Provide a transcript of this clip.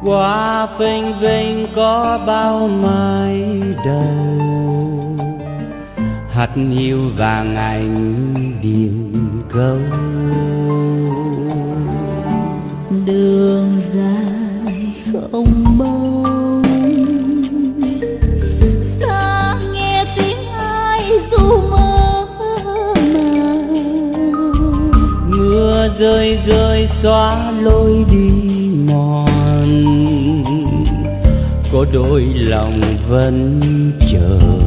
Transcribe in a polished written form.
qua phênh vênh có bao mái đầu, hạt hiu vàng anh điềm câu. Đường dài không mong, ta nghe tiếng ai ru mơ màng. Mưa rơi rơi xóa lối đi mòn, có đôi lòng vẫn chờ.